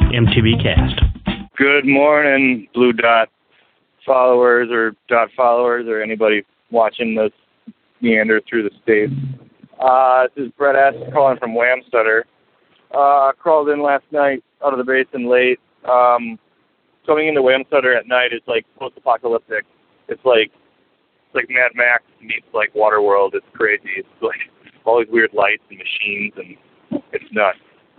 MTB Cast. Good morning, Blue Dot followers or anybody watching this meander through the states. This is Brett S. calling from Wamsutter. Crawled in last night out of the basin late. Coming into Wamsutter at night is like post-apocalyptic. It's like Mad Max meets like Waterworld. It's crazy. It's like all these weird lights and machines, and it's nuts.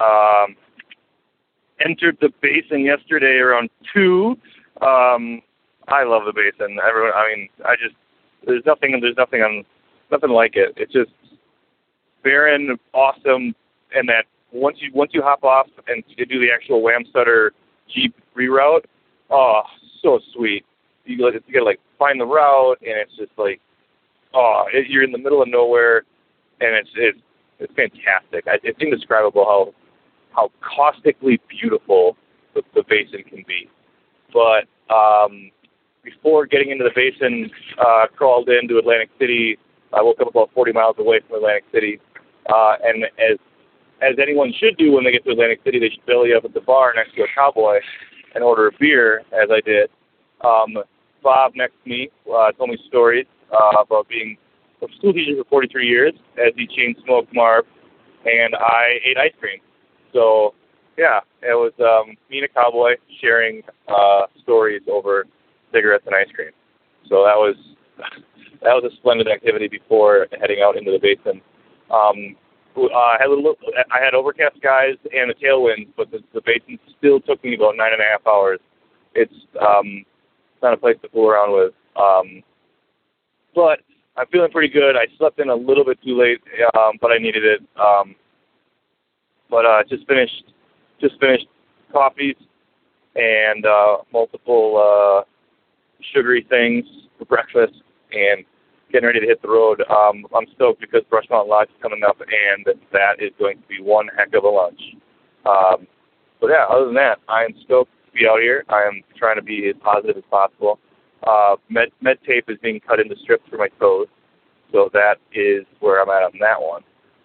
Entered the basin yesterday around 2. I love the basin. Everyone, there's nothing like it. It's just barren, awesome, and that once you hop off and you do the actual Wamsutter Jeep reroute, oh, so sweet. You gotta like find the route, and it's just like, you're in the middle of nowhere, and it's fantastic. It's indescribable how caustically beautiful the basin can be. But before getting into the basin, crawled into Atlantic City. I woke up about 40 miles away from Atlantic City, and as anyone should do when they get to Atlantic City, they should belly up at the bar next to a cowboy and order a beer, as I did. Bob next to me told me stories about being a school teacher for 43 years as he chain smoked Marv, and I ate ice cream. So, yeah, it was me and a cowboy sharing stories over cigarettes and ice cream. So that was a splendid activity before heading out into the basin. I had overcast skies and a tailwind, but the basin still took me about 9.5 hours. It's not a place to fool around with. But I'm feeling pretty good. I slept in a little bit too late, but I needed it. But just finished coffees and multiple sugary things for breakfast, and getting ready to hit the road. I'm stoked because Brush Mountain Lodge is coming up, and that is going to be one heck of a lunch. But yeah, other than that, I am stoked to be out here. I am trying to be as positive as possible. Med tape is being cut into strips for my toes, so that is where I'm at on that one.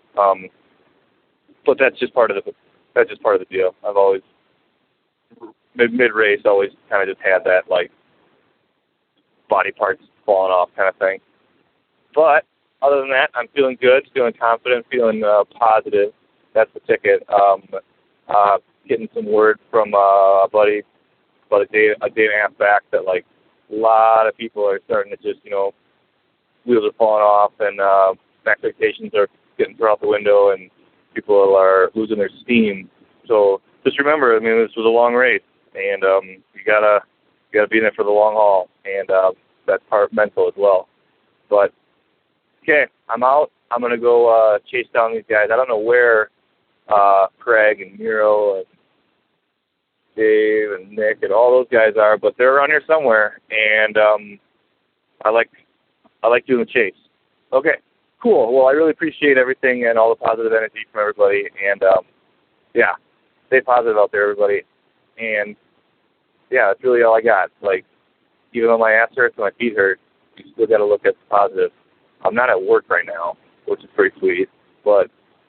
But that's just part of the deal. I've always mid race always kind of just had that like body parts falling off kind of thing. But other than that, I'm feeling good, feeling confident, feeling positive. That's the ticket. Getting some word from a buddy about a day and a half back that like a lot of people are starting to just, wheels are falling off, and expectations are getting thrown out the window, and people are losing their steam. So just remember, this was a long race, and you gotta be in it for the long haul, and that's part mental as well. But okay, I'm out. I'm gonna go chase down these guys. I don't know where Craig and Miro and Dave and Nick and all those guys are, but they're around here somewhere, and I like doing the chase. Okay, cool. Well, I really appreciate everything and all the positive energy from everybody, and yeah, stay positive out there, everybody. And yeah, that's really all I got. Like, even though my ass hurts and my feet hurt, you still got to look at the positive. I'm not at work right now, which is pretty sweet, but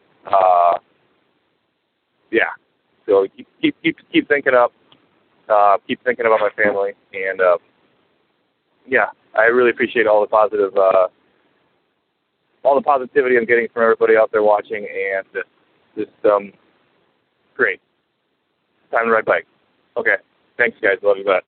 yeah. So keep thinking up. Keep thinking about my family, and yeah, I really appreciate all the positivity I'm getting from everybody out there watching, and just great. Time to ride bike. Okay, thanks guys. Love you, bye.